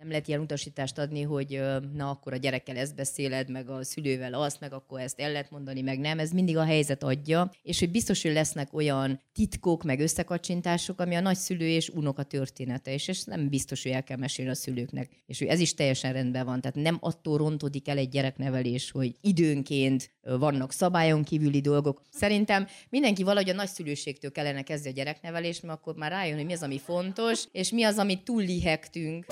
Nem lehet ilyen utasítást adni, hogy na akkor a gyerekkel ezt beszéled, meg a szülővel azt, meg akkor ezt el lehet mondani, meg nem. Ez mindig a helyzet adja, és hogy biztos, hogy lesznek olyan titkok, meg összekacsintások, ami a nagyszülő és unoka története, és ez nem biztos, hogy el kell mesélni a szülőknek. És hogy ez is teljesen rendben van. Tehát nem attól rontódik el egy gyereknevelés, hogy időnként vannak szabályon kívüli dolgok. Szerintem mindenki valahogy a nagyszülőségtől kellene kezdeni a gyereknevelést, mert akkor már rájön, hogy mi az, ami fontos, és mi az, amit túl lihektünk.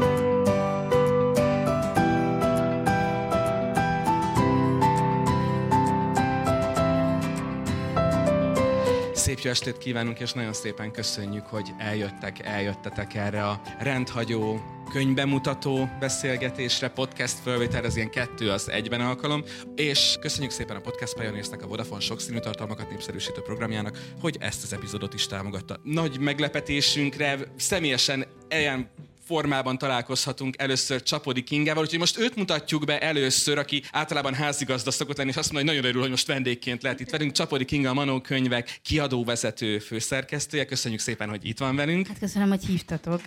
Szép jó estét kívánunk, és nagyon szépen köszönjük, hogy eljöttetek erre a rendhagyó könyvbemutató beszélgetésre, podcast fölvételre, ez ilyen 2 az 1-ben alkalom, és köszönjük szépen a Podcast Pioneersnek, a Vodafone sokszínű tartalmakat népszerűsítő programjának, hogy ezt az epizódot is támogatta. Nagy meglepetésünkre személyesen ilyen formában találkozhatunk először Csapody Kingával, úgyhogy most őt mutatjuk be először, aki általában házigazda szokott lenni, és azt mondja, hogy nagyon örül, hogy most vendégként lehet itt velünk. Csapody Kinga, a Manó Könyvek kiadóvezető főszerkesztője. Köszönjük szépen, hogy itt van velünk. Hát köszönöm, hogy hívtatok.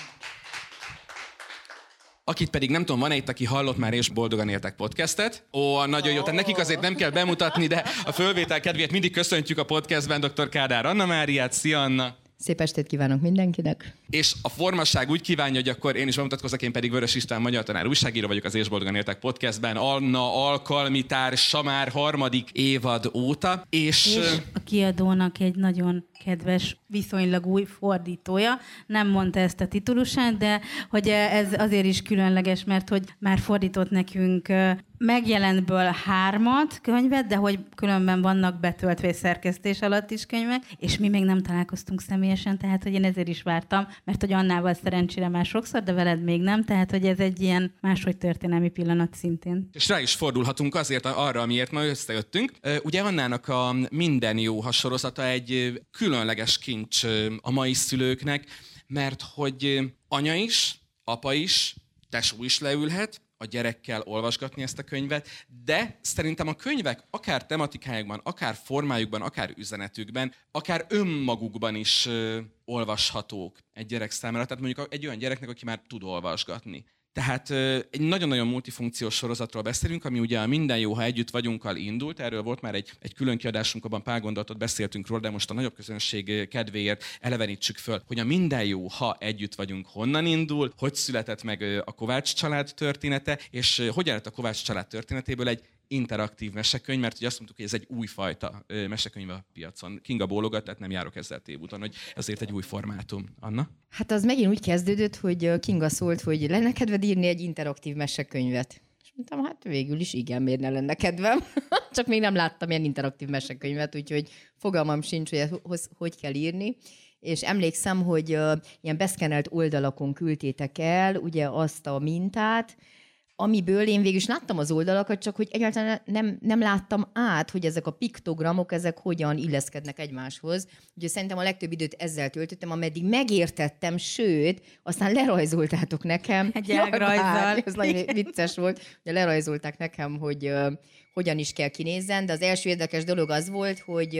Akit pedig nem tudom, van-e itt, aki hallott már és Boldogan éltek podcastet? Nagyon jó, tehát nekik azért nem kell bemutatni, de a fölvétel kedvéért mindig köszöntjük a podcastben dr. Kádár Anna Máriát. Szia, Anna! Szép estét kívánok mindenkinek! És a formasság úgy kívánja, hogy akkor én is bemutatkozok, én pedig Vörös István magyar tanár, újságíró vagyok az És Boldogan éltek podcastben, Anna alkalmi társa már 3. évad óta. És a kiadónak egy nagyon kedves, viszonylag új fordítója. Nem mondta ezt a titulusát, de hogy ez azért is különleges, mert hogy már fordított nekünk megjelentből 3 könyvet, de hogy különben vannak betöltve szerkesztés alatt is könyvek, és mi még nem találkoztunk személyesen, tehát hogy én ezért is vártam, mert hogy Annával szerencsére már sokszor, de veled még nem, tehát hogy ez egy ilyen máshogy történelmi pillanat szintén. És rá is fordulhatunk azért arra, amiért ma összejöttünk. Ugye Annának a Minden jó sorozata egy különleges kincs a mai szülőknek, mert hogy anya is, apa is, tesó is leülhet a gyerekkel olvasgatni ezt a könyvet, de szerintem a könyvek akár tematikájukban, akár formájukban, akár üzenetükben, akár önmagukban is olvashatók egy gyerek számára. Tehát mondjuk egy olyan gyereknek, aki már tud olvasgatni. Tehát egy nagyon-nagyon multifunkciós sorozatról beszélünk, ami ugye a Minden jó, ha együtt vagyunkkal indult. Erről volt már egy külön kiadásunk, abban pár gondolatot beszéltünk róla, de most a nagyobb közönség kedvéért elevenítsük föl, hogy a Minden jó, ha együtt vagyunk honnan indul, hogy született meg a Kovács család története, és hogyan lett a Kovács család történetéből egy interaktív mesekönyv, mert ugye azt mondtuk, hogy ez egy újfajta mesekönyv a piacon. Kinga bólogat, tehát nem járok ezzel tévúton, hogy ezért egy új formátum. Anna? Hát az megint úgy kezdődött, hogy Kinga szólt, hogy lenne kedved írni egy interaktív mesekönyvet. És mondtam, hát végül is igen, miért ne lenne kedvem. Csak még nem láttam ilyen interaktív mesekönyvet, úgyhogy fogalmam sincs, hogy hogy kell írni. És emlékszem, hogy ilyen beszkenelt oldalakon küldtétek el ugye azt a mintát, amiből én végül is láttam az oldalakat, csak hogy egyáltalán nem láttam át, hogy ezek a piktogramok, ezek hogyan illeszkednek egymáshoz. Ugye szerintem a legtöbb időt ezzel töltöttem, ameddig megértettem, sőt, aztán lerajzoltátok nekem. Egy ágrajzzal. Ez nagyon vicces volt, hogy lerajzolták nekem, hogy hogyan is kell kinézzen, de az első érdekes dolog az volt, hogy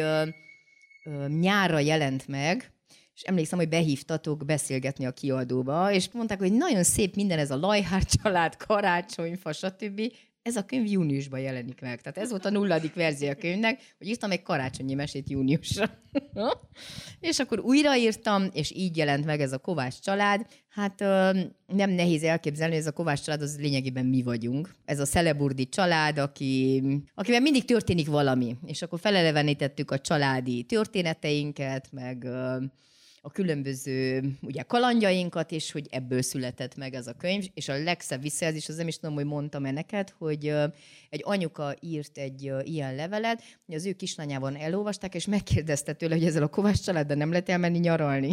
nyárra jelent meg, és emlékszem, hogy behívtatok beszélgetni a kiadóba, és mondták, hogy nagyon szép minden ez a Lajhár család, karácsonyfa, stb. Ez a könyv júniusban jelenik meg. Tehát ez volt a 0. verzió a könyvnek, hogy írtam egy karácsonyi mesét júniusra. És akkor újraírtam, és így jelent meg ez a Kovács család. Hát nem nehéz elképzelni, hogy ez a Kovács család az lényegében mi vagyunk. Ez a szeleburdi család, akiben mindig történik valami. És akkor felelevenítettük a családi történeteinket, meg a különböző ugye, kalandjainkat, és hogy ebből született meg ez a könyv, és a legszebb visszajelzés, az nem is tudom, hogy mondtam-e neked, hogy egy anyuka írt egy ilyen levelet, hogy az ő kislányában elolvasták, és megkérdezte tőle, hogy ezzel a Kovács családdal nem lehet elmenni nyaralni.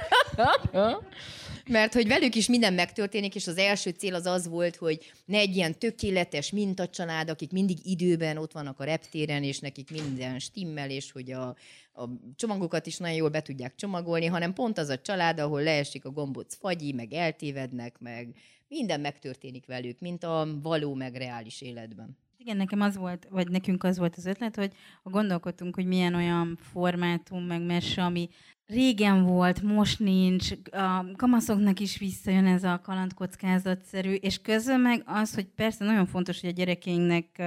Mert hogy velük is minden megtörténik, és az első cél az volt, hogy ne egy ilyen tökéletes mintacsalád, akik mindig időben ott vannak a reptéren, és nekik minden stimmel, és hogy a csomagokat is nagyon jól be tudják csomagolni, hanem pont az a család, ahol leesik a gombóc fagyi, meg eltévednek, meg minden megtörténik velük, mint a való, meg reális életben. Igen, nekem az volt, vagy nekünk az volt az ötlet, hogy gondolkodtunk, hogy milyen olyan formátum, meg mese, ami régen volt, most nincs, a kamaszoknak is visszajön ez a kalandkockázatszerű, és közben meg az, hogy persze nagyon fontos, hogy a gyerekeinknek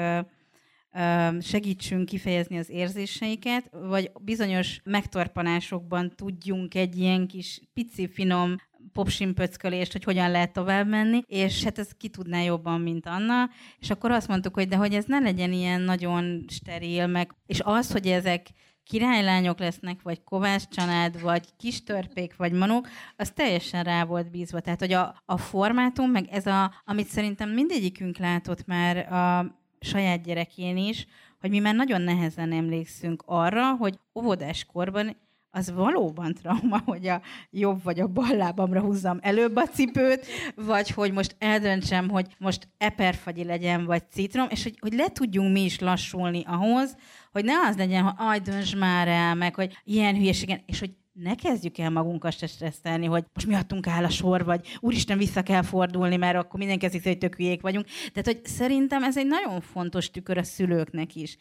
segítsünk kifejezni az érzéseiket, vagy bizonyos megtorpanásokban tudjunk egy ilyen kis pici, finom popsimpöckölést, hogy hogyan lehet tovább menni, és hát ez ki tudná jobban, mint Anna, és akkor azt mondtuk, hogy de hogy ez ne legyen ilyen nagyon steril, meg, és az, hogy ezek királylányok lesznek, vagy Kovács család, vagy kis törpék, vagy manók, az teljesen rá volt bízva. Tehát, hogy a formátum, meg ez amit szerintem mindegyikünk látott már a saját gyerekén is, hogy mi már nagyon nehezen emlékszünk arra, hogy óvodáskorban az valóban trauma, hogy a jobb vagy a bal lábamra húzzam előbb a cipőt, vagy hogy most eldöntsem, hogy most eperfagyi legyen, vagy citrom, és hogy le tudjunk mi is lassulni ahhoz, hogy ne az legyen, hogy aj, dönts már el, meg hogy ilyen hülyeségen, és hogy ne kezdjük el magunkat se stresszelni, hogy most miattunk áll a sor, vagy úristen, vissza kell fordulni, mert akkor mindenki azt hiszi, hogy tök hülyék vagyunk. Tehát, hogy szerintem ez egy nagyon fontos tükör a szülőknek is.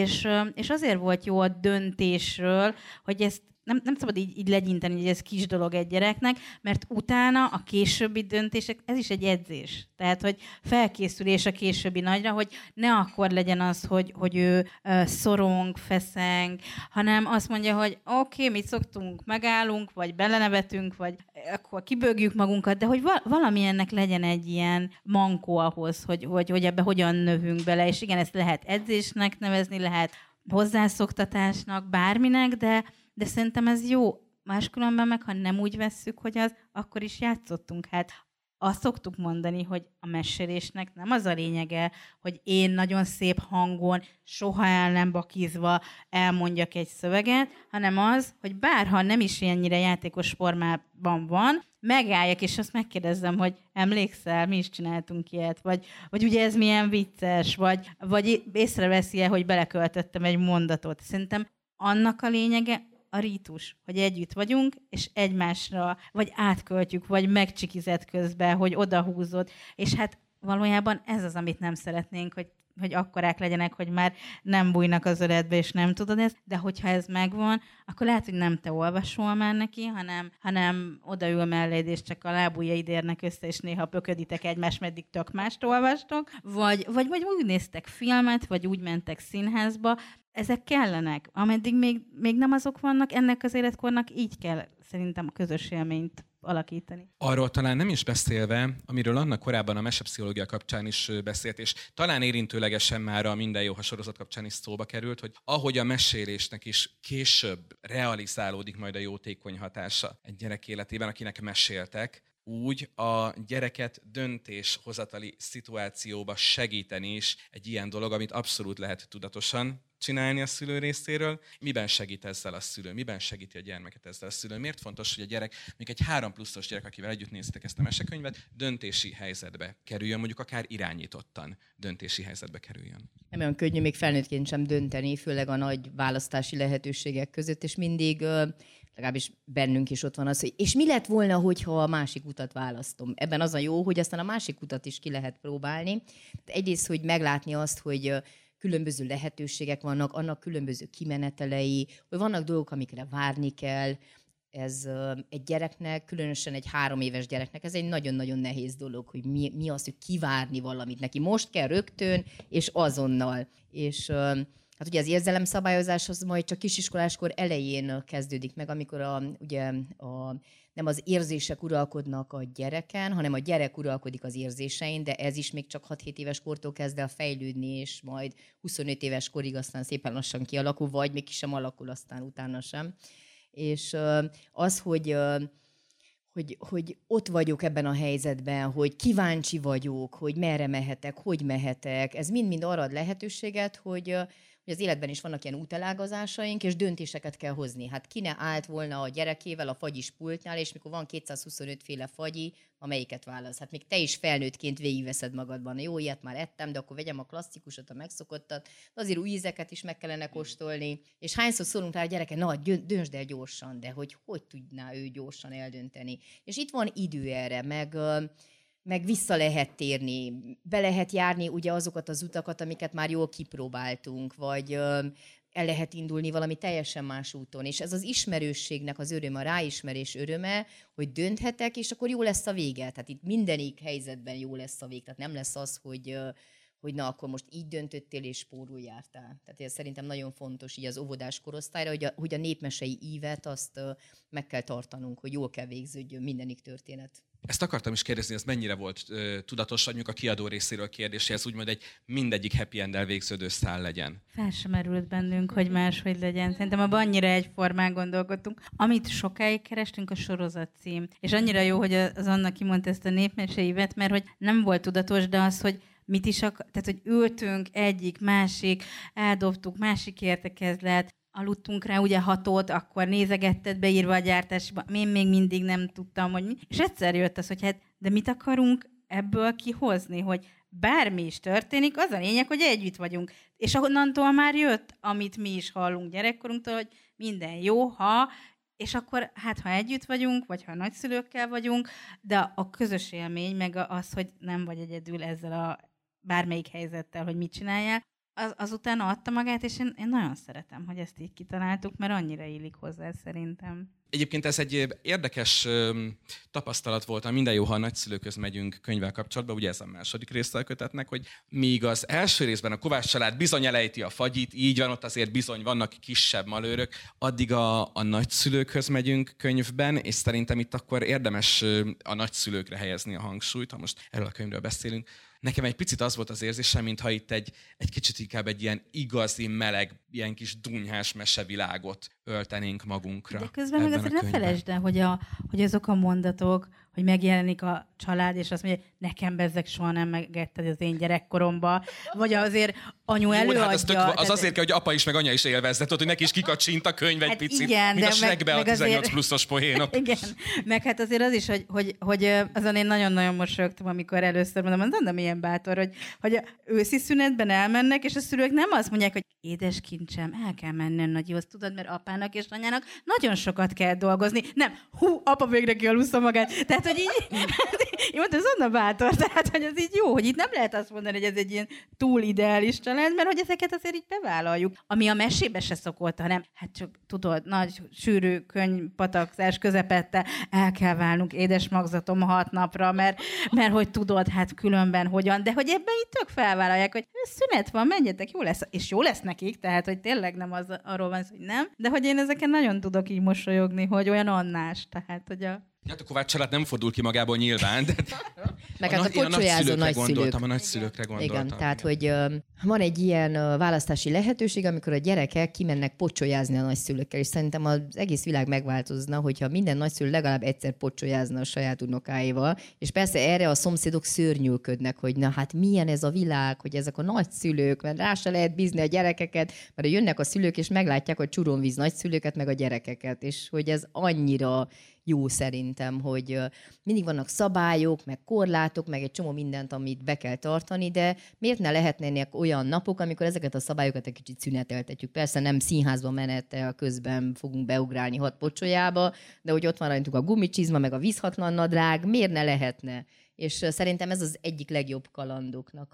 És azért volt jó a döntésről, hogy ezt nem szabad így legyinteni, hogy ez kis dolog egy gyereknek, mert utána a későbbi döntések, ez is egy edzés. Tehát, hogy felkészülés a későbbi nagyra, hogy ne akkor legyen az, hogy ő szorong, feszeng, hanem azt mondja, hogy oké, mit szoktunk, megállunk, vagy belenevetünk, vagy akkor kibőgjük magunkat, de hogy valami ennek legyen egy ilyen mankó ahhoz, hogy ebbe hogyan növünk bele, és igen, ezt lehet edzésnek nevezni, lehet hozzászoktatásnak, bárminek, de szerintem ez jó. Máskülönben meg, ha nem úgy vesszük, hogy az, akkor is játszottunk. Hát azt szoktuk mondani, hogy a mesélésnek nem az a lényege, hogy én nagyon szép hangon, soha el nem bakizva elmondjak egy szöveget, hanem az, hogy bárha nem is ennyire játékos formában van, megálljak, és azt megkérdezzem, hogy emlékszel, mi is csináltunk ilyet, vagy ugye ez milyen vicces, vagy észreveszi-e, hogy beleköltöttem egy mondatot. Szerintem annak a lényege a rítus, hogy együtt vagyunk, és egymásra vagy átköltjük, vagy megcsikizett közben, hogy odahúzod, és hát valójában ez az, amit nem szeretnénk, hogy akkorák legyenek, hogy már nem bújnak az öletbe, és nem tudod ezt, de hogyha ez megvan, akkor lehet, hogy nem te olvasol már neki, hanem odaül melléd, és csak a lábujjaid érnek össze, és néha pököditek egymást, meddig tök mást olvastok, vagy úgy néztek filmet, vagy úgy mentek színházba. Ezek kellenek. Ameddig még nem azok vannak, ennek az életkornak így kell szerintem a közös élményt alakítani. Arról talán nem is beszélve, amiről Anna korábban a mesepszichológia kapcsán is beszélt, és talán érintőlegesen már a Minden jó, ha sorozat kapcsán is szóba került, hogy ahogy a mesélésnek is később realizálódik majd a jótékony hatása egy gyerek életében, akinek meséltek, úgy a gyereket döntéshozatali szituációba segíteni is egy ilyen dolog, amit abszolút lehet tudatosan csinálni a szülő részéről. Miben segít ezzel a szülő? Miben segíti a gyermeket ezzel a szülő? Miért fontos, hogy a gyerek, mondjuk egy 3+-os gyerek, akivel együtt nézitek ezt a mesekönyvet, döntési helyzetbe kerüljön, mondjuk akár irányítottan döntési helyzetbe kerüljön? Nem olyan könnyű még felnőttként sem dönteni, főleg a nagy választási lehetőségek között, és mindig legalábbis bennünk is ott van az, hogy és mi lett volna, hogyha a másik utat választom? Ebben az a jó, hogy aztán a másik utat is ki lehet próbálni. Egyrészt, hogy meglátni azt, hogy különböző lehetőségek vannak, annak különböző kimenetelei, hogy vannak dolgok, amikre várni kell. Ez egy gyereknek, különösen egy 3 éves gyereknek, ez egy nagyon-nagyon nehéz dolog, hogy mi az, hogy kivárni valamit neki. Most kell rögtön, és azonnal. És hát ugye az érzelemszabályozás az majd csak kisiskoláskor elején kezdődik meg, amikor nem az érzések uralkodnak a gyereken, hanem a gyerek uralkodik az érzésein, de ez is még csak 6-7 éves kortól kezd el fejlődni, és majd 25 éves korig aztán szépen lassan kialakul, vagy még ki sem alakul, aztán utána sem. És az, hogy ott vagyok ebben a helyzetben, hogy kíváncsi vagyok, hogy merre mehetek, hogy mehetek, ez mind-mind arra ad lehetőséget, hogy az életben is vannak ilyen útelágazásaink, és döntéseket kell hozni. Hát ki ne állt volna a gyerekével a fagyis pultnál, és mikor van 225 féle fagyi, amelyiket válasz. Hát még te is felnőttként végigveszed magadban. Jó, ilyet már ettem, de akkor vegyem a klasszikusot, a megszokottat, de azért új ízeket is meg kellene kóstolni. És hányszor szólunk rá a gyereke, na, döntsd el gyorsan, de hogy tudná ő gyorsan eldönteni. És itt van idő erre, meg meg vissza lehet térni, be lehet járni ugye azokat az utakat, amiket már jól kipróbáltunk, vagy el lehet indulni valami teljesen más úton. És ez az ismerősségnek az öröme, a ráismerés öröme, hogy dönthetek, és akkor jó lesz a vége. Tehát itt mindenik helyzetben jó lesz a vég. Tehát nem lesz az, hogy na, akkor most így döntöttél, és spórul jártál. Tehát ez szerintem nagyon fontos így az óvodás korosztályra, hogy a népmesei ívet azt meg kell tartanunk, hogy jól kell végződjön mindenik történet. Ezt akartam is kérdezni, ez mennyire volt tudatos, mondjuk a kiadó részéről kérdéséhez, úgymond mindegyik happy end-el végződő szál legyen. Fel sem merült bennünk, hogy máshogy legyen. Szerintem abban annyira egyformán gondolkodtunk. Amit sokáig kerestünk, a sorozatcím. És annyira jó, hogy az Anna kimondta ezt a népmeseivet, mert hogy nem volt tudatos, de az, hogy mit is tehát, hogy ültünk egyik, másik, eldobtuk, másik értekezlet, aludtunk rá ugye 6-ot, akkor nézegetted beírva a gyártásba, én még mindig nem tudtam, hogy mi. És egyszer jött az, hogy hát, de mit akarunk ebből kihozni, hogy bármi is történik, az a lényeg, hogy együtt vagyunk. És onnantól már jött, amit mi is hallunk gyerekkorunktól, hogy minden jó, és akkor hát, ha együtt vagyunk, vagy ha nagyszülőkkel vagyunk, de a közös élmény, meg az, hogy nem vagy egyedül ezzel a bármelyik helyzettel, hogy mit csináljál, azután adta magát, és én nagyon szeretem, hogy ezt így kitaláltuk, mert annyira illik hozzá szerintem. Egyébként ez egy érdekes tapasztalat volt, a Minden jó, ha a nagyszülőkhöz megyünk könyvvel kapcsolatban, ugye ez a második része a kötetnek, hogy míg az első részben a Kovács család bizony elejti a fagyit, így van, ott azért bizony vannak kisebb malőrök, addig a nagyszülőkhöz megyünk könyvben, és szerintem itt akkor érdemes a nagyszülőkre helyezni a hangsúlyt, ha most erről a könyvről beszélünk. Nekem egy picit az volt az érzésem, mintha itt egy kicsit inkább egy ilyen igazi, meleg, ilyen kis dunyhás mesevilágot öltenénk magunkra. De közben meg azért ne felejtsd el, hogy azok a mondatok, hogy megjelenik a család, és azt mondja, nekem bezzeg soha nem megetted az én gyerekkoromba, vagy azért anyu előadja. Hát az azért kell, hogy apa is, meg anya is élvezze, tudod, hogy neki is kikacsint a könyv egy picit, igen, mint a Shrekbe a 18 pluszos poénok. Igen, meg hát azért az is, hogy azon én nagyon-nagyon mosolyogtam, amikor először mondom, milyen bátor, hogy őszi szünetben elmennek, és a szülők nem azt mondják, hogy édes kincsem, el kell menni a nagyhoz, tudod, mert apának és anyának nagyon sokat kell dolgozni. Nem, apa végre kialussza magát. Tehát, hogy így, én mondtam, ez onnan bátor, tehát, hogy ez így jó, hogy itt nem lehet azt mondani, hogy ez egy ilyen túl ideális család, mert hogy ezeket azért így bevállaljuk. Ami a mesébe se szokott, hanem, hát csak tudod, nagy, sűrű könyvpatakzás közepette el kell válnunk édes magzatom 6 napra, mert hogy tudod, hát különben hogyan, de hogy ebben itt tök felvállalják, hogy szünet van, menjetek, jó lesz, és jó lesz nekik, tehát, hogy tényleg nem arról van szó, hogy nem, de hogy én ezeken nagyon tudok így mosolyogni, hogy olyan annás, tehát, hogy Hát a Kovács család nem fordul ki magából nyilván, de meg hát a pocsolyázó nagyszülők. A nagyszülőkre gondoltam. Igen, tehát, hogy van egy ilyen választási lehetőség, amikor a gyerekek kimennek pocsolyázni a nagyszülőkkel, és szerintem az egész világ megváltozna, hogyha minden nagyszülő legalább egyszer pocsolyázna a saját unokáival, és persze erre a szomszédok szörnyűködnek, hogy na hát milyen ez a világ, hogy ezek a nagyszülők, mert rá se lehet bízni a gyerekeket, mert jönnek a szülők, és meglátják a csuronvíz nagyszülőket, meg a gyerekeket, és hogy ez annyira jó szerintem, hogy mindig vannak szabályok, meg korlátok, meg egy csomó mindent, amit be kell tartani, de miért ne lehetnének olyan napok, amikor ezeket a szabályokat egy kicsit szüneteltetjük. Persze nem színházba menettel közben fogunk beugrálni 6 pocsolyába, de hogy ott van rajtunk a gumicsizma, meg a vízhatlan nadrág, miért ne lehetne? És szerintem ez az egyik legjobb kalandoknak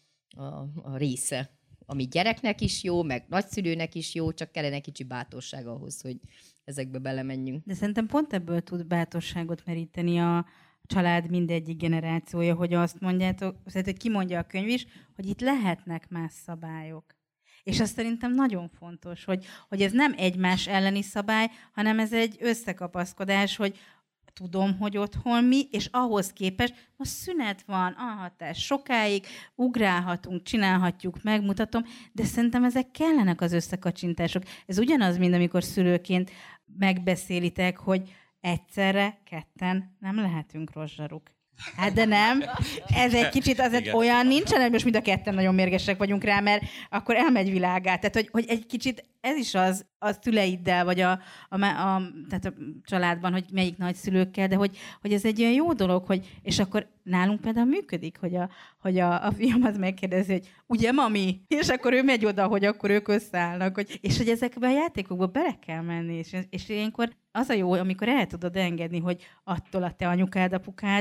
a része, ami gyereknek is jó, meg nagyszülőnek is jó, csak kellene kicsi bátorság ahhoz, hogy ezekbe belemenjünk. De szerintem pont ebből tud bátorságot meríteni a család mindegyik generációja, hogy azt mondjátok, hogy kimondja a könyv is, hogy itt lehetnek más szabályok. És azt szerintem nagyon fontos, hogy ez nem egymás elleni szabály, hanem ez egy összekapaszkodás, hogy tudom, hogy otthon mi, és ahhoz képest most szünet van, alhatás sokáig, ugrálhatunk, csinálhatjuk, megmutatom, de szerintem ezek kellenek az összekacsintások. Ez ugyanaz, mint amikor szülőként megbeszélitek, hogy egyszerre ketten nem lehetünk rozsaruk. Hát de nem. Ez egy kicsit azért olyan nincsen, hogy most mind a ketten nagyon mérgesek vagyunk rá, mert akkor elmegy világát. Tehát, hogy egy kicsit ez is az szüleiddel, vagy tehát a családban, hogy melyik nagyszülőkkel, de hogy ez egy olyan jó dolog, hogy, és akkor nálunk például működik, hogy a fiam az megkérdezi, hogy ugye mami? És akkor ő megy oda, hogy akkor ők összeállnak, és hogy ezekben a játékokba bele kell menni, és ilyenkor az a jó, amikor el tudod engedni, hogy attól a te anyukád, apukád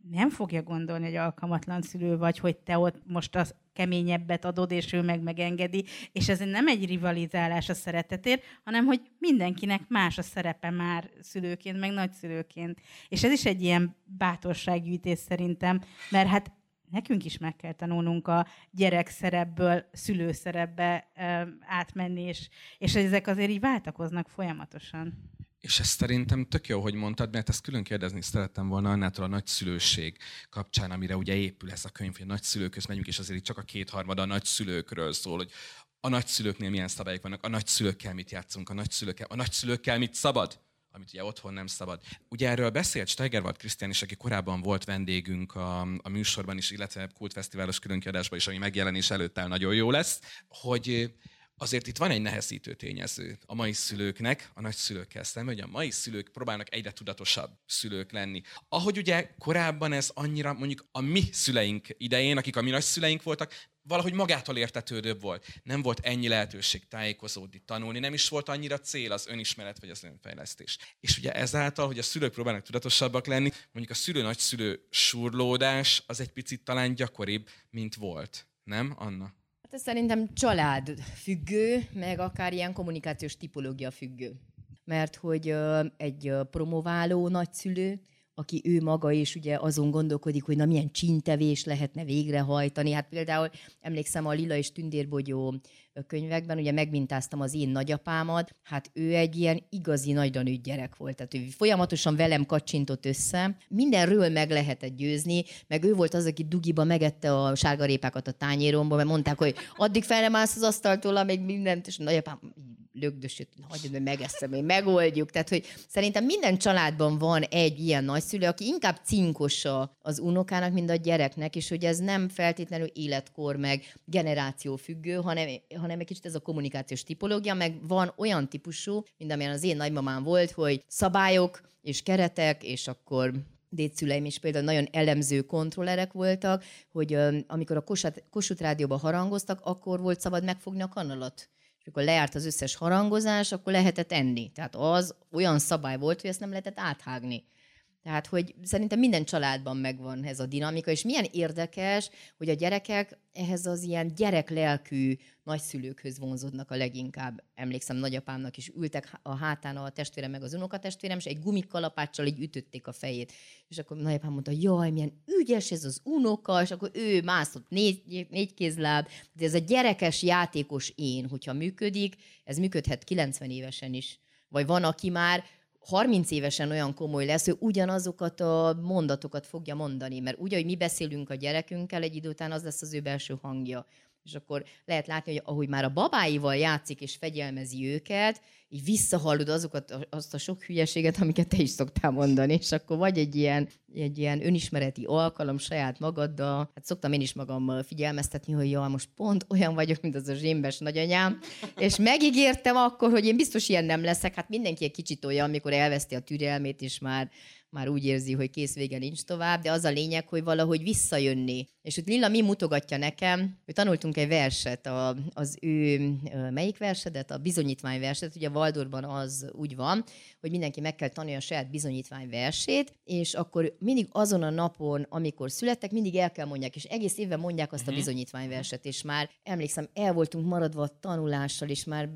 nem fogja gondolni, hogy alkalmatlan szülő vagy, hogy te ott most az keményebbet adod, és ő meg megengedi, és ez nem egy rivalizálás a szeretetért, hanem hogy mindenkinek más a szerepe már szülőként, meg nagyszülőként. És ez is egy ilyen bátorsággyűjtés szerintem, mert hát nekünk is meg kell tanulnunk a gyerekszerepből szülőszerepbe átmenni, és ezek azért így váltakoznak folyamatosan. És ezt szerintem tök jó, hogy mondtad, mert ezt külön kérdezni szerettem volna Annától a nagyszülőség kapcsán, amire ugye épül ez a könyv, hogy a nagyszülőkhöz megyünk, és azért csak a 2/3 a nagyszülőkről szól, hogy a nagyszülőknél milyen szabályok vannak, a nagyszülőkkel mit játszunk, a nagyszülőkkel mit szabad, amit ugye otthon nem szabad. Ugye erről beszélt Steigerwald Krisztián is, aki korábban volt vendégünk a műsorban is, illetve kultfesztiválos különkiadásban is, ami megjelenés előtt el nagyon jó lesz, hogy azért itt van egy nehezítő tényező a mai szülőknek, a nagyszülőkkel szemben, hogy a mai szülők próbálnak egyre tudatosabb szülők lenni. Ahogy ugye korábban ez annyira, mondjuk a mi szüleink idején, akik a mi nagyszüleink voltak, valahogy magától értetődőbb volt. Nem volt ennyi lehetőség tájékozódni, tanulni, nem is volt annyira cél az önismeret vagy az önfejlesztés. És ugye ezáltal, hogy a szülők próbálnak tudatosabbak lenni, mondjuk a szülő-nagyszülő surlódás az egy picit talán gyakoribb, mint volt. Nem, Anna? Hát ez szerintem család függő, meg akár ilyen kommunikációs tipológia függő. Mert hogy egy promováló nagyszülő, aki ő maga is ugye azon gondolkodik, hogy na milyen csíntevés lehetne végrehajtani. Hát például emlékszem a Lila és Tündérbogyó könyvekben, ugye megmintáztam az én nagyapámat, hát ő egy ilyen igazi nagyranőtt gyerek volt, tehát ő folyamatosan velem kacsintott össze, mindenről meg lehetett győzni, meg ő volt az, aki dugiba megette a sárgarépákat a tányéromba, mert mondták, hogy addig fel nem állsz az asztaltól, még mindent, és nagyapám lögdösött, hagyjad, hogy megeszem, hogy megoldjuk. Tehát, hogy szerintem minden családban van egy ilyen nagyszülő, aki inkább cinkosa az unokának, mint a gyereknek, és hogy ez nem feltétlenül életkor, meg generáció függő, hanem egy kicsit ez a kommunikációs tipológia, meg van olyan típusú, mint amilyen az én nagymamám volt, hogy szabályok és keretek, és akkor dédszüleim is például nagyon elemző kontrollerek voltak, hogy amikor a Kossuth Rádióban harangoztak, akkor volt szabad megfogni a kanalat. És amikor lejárt az összes harangozás, akkor lehetett enni. Tehát az olyan szabály volt, hogy ezt nem lehetett áthágni. Tehát, hogy szerintem minden családban megvan ez a dinamika, és milyen érdekes, hogy a gyerekek ehhez az ilyen gyereklelkű nagyszülőkhöz vonzódnak a leginkább. Emlékszem, nagyapámnak is ültek a hátán a testvérem meg az unokatestvérem, és egy gumikalapáccsal így ütötték a fejét. És akkor nagyapám mondta, jaj, milyen ügyes ez az unoka, és akkor ő mászott négy kézláb. De ez a gyerekes, játékos én, hogyha működik, ez működhet 90 évesen is. Vagy van, aki már 30 évesen olyan komoly lesz, hogy ugyanazokat a mondatokat fogja mondani, mert úgy, ahogy mi beszélünk a gyerekünkkel, egy idő után az lesz az ő belső hangja. És akkor lehet látni, hogy ahogy már a babáival játszik és fegyelmezi őket, így visszahallod azt a sok hülyeséget, amiket te is szoktál mondani, és akkor vagy egy ilyen önismereti alkalom saját magaddal. Hát szoktam én is magam figyelmeztetni, hogy jaj, most pont olyan vagyok, mint az a zsémbes nagyanyám, és megígértem akkor, hogy én biztos ilyen nem leszek. Hát mindenki egy kicsit olyan, amikor elveszti a türelmét, és már úgy érzi, hogy kész, vége nincs tovább, de az a lényeg, hogy valahogy visszajönni. És ott Lilla mi mutogatja nekem, hogy tanultunk egy verset, az ő, melyik versedet? A bizonyítványverset, ugye Waldorfban az úgy van, hogy mindenki meg kell tanulni a saját bizonyítványversét, és akkor mindig azon a napon, amikor születtek, mindig el kell mondják, és egész évben mondják azt a bizonyítványverset, és már emlékszem, el voltunk maradva a tanulással, és már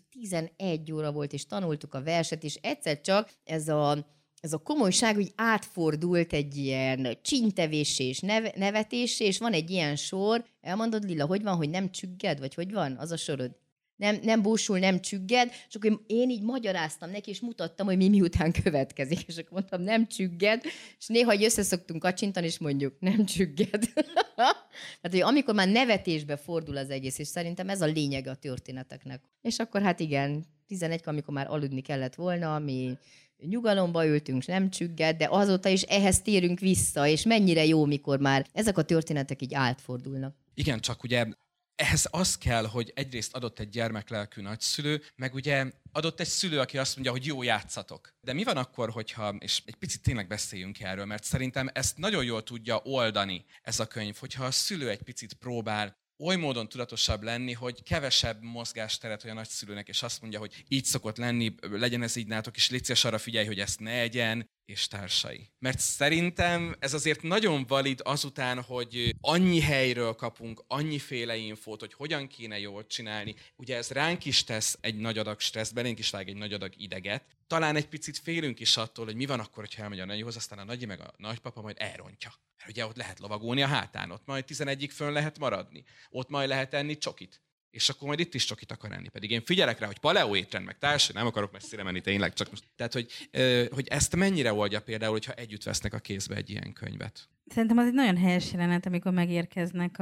11 óra volt, és tanultuk a verset, és egyszer csak ez a komolyság úgy átfordult egy ilyen csíntevésé és nevetésé, és van egy ilyen sor, elmondod, Lilla, hogy van, hogy nem csügged, vagy hogy van az a sorod? Nem búsul, nem csügged, és akkor én így magyaráztam neki, és mutattam, hogy mi miután következik, és akkor mondtam, nem csügged, és néha így összeszoktunk kacsintani, és mondjuk, nem csügged. Tehát, hogy amikor már nevetésbe fordul az egész, és szerintem ez a lényeg a történeteknek. És akkor hát igen, 11-kor, amikor már aludni kellett volna, mi nyugalomba ültünk, nem csügged, de azóta is ehhez térünk vissza, és mennyire jó, mikor már ezek a történetek így átfordulnak. Igen, csak ugye ehhez az kell, hogy egyrészt adott egy gyermeklelkű nagyszülő, meg ugye adott egy szülő, aki azt mondja, hogy jó, játszatok. De mi van akkor, hogyha, és egy picit tényleg beszéljünk erről, mert szerintem ezt nagyon jól tudja oldani ez a könyv, hogyha a szülő egy picit próbál oly módon tudatosabb lenni, hogy kevesebb mozgásteret olyan nagyszülőnek, és azt mondja, hogy így szokott lenni, legyen ez így nálatok, és légy szíves, arra figyelj, hogy ezt ne egyen. és társai. Mert szerintem ez azért nagyon valid azután, hogy annyi helyről kapunk, annyiféle infót, hogy hogyan kéne jól csinálni. Ugye ez ránk is tesz egy nagy adag stressz, belénk is vág egy nagy adag ideget. Talán egy picit félünk is attól, hogy mi van akkor, hogyha elmegy a nagyhoz, aztán a nagyi meg a nagypapa majd elrontja. Mert ugye ott lehet lovagolni a hátán, ott majd 11-ig fönn lehet maradni. Ott majd lehet enni csokit. És akkor majd itt is csokit akar enni. Pedig én figyelek rá, hogy paleo étrend, meg társai, nem akarok messzire menni tényleg, csak most. Tehát, hogy ezt mennyire oldja például, hogyha együtt vesznek a kézbe egy ilyen könyvet? Szerintem az egy nagyon helyes jelenet, amikor megérkeznek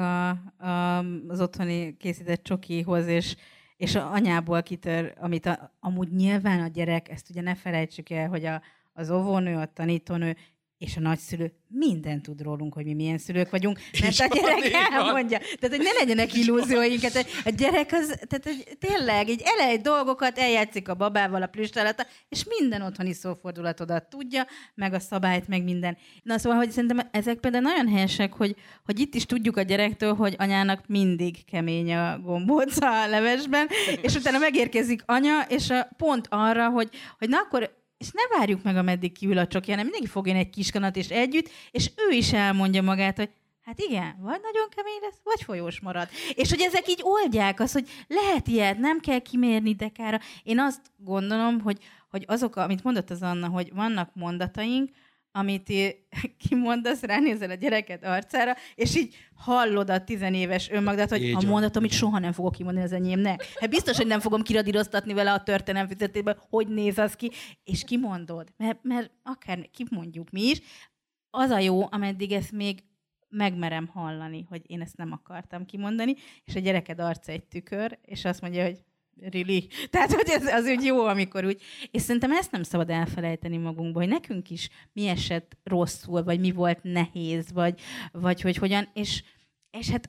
az otthoni készített csokihoz, és a anyából kitör, amit amúgy nyilván a gyerek, ezt ugye ne felejtsük el, hogy az óvónő, a tanítónő és a nagyszülő minden tud rólunk, hogy mi milyen szülők vagyunk, mert a gyerek elmondja. Tehát, hogy ne legyenek illúzióink. A gyerek az, tehát tényleg így elej dolgokat, eljátszik a babával, a plüstálata, és minden otthoni szófordulatodat tudja, meg a szabályt, meg minden. Na szóval, hogy szerintem ezek például nagyon helyesek, hogy itt is tudjuk a gyerektől, hogy anyának mindig kemény a gombóca a levesben, és utána megérkezik anya, és pont arra, hogy na akkor és ne várjuk meg, ameddig kiül a csoki, hanem mindenki fogjon egy kiskanat és együtt, és ő is elmondja magát, hogy hát igen, vagy nagyon kemény lesz, vagy folyós marad. És hogy ezek így oldják azt, hogy lehet ilyet, nem kell kimérni dekára. Én azt gondolom, hogy azok, amit mondott az Anna, hogy vannak mondataink, amit kimondasz, ránézel a gyereket arcára, és így hallod a 10 éves önmagadat, hogy a mondat, amit soha nem fogok kimondani az enyémnek. Hát biztos, hogy nem fogom kiradíroztatni vele a történelemfüzetében, hogy néz az ki, és kimondod. Mert akár kimondjuk mi is, az a jó, ameddig ezt még megmerem hallani, hogy én ezt nem akartam kimondani, és a gyereked arca egy tükör, és azt mondja, hogy really? Tehát, hogy ez az úgy jó, amikor úgy... És szerintem ezt nem szabad elfelejteni magunkból, hogy nekünk is mi esett rosszul, vagy mi volt nehéz, vagy hogy hogyan, és hát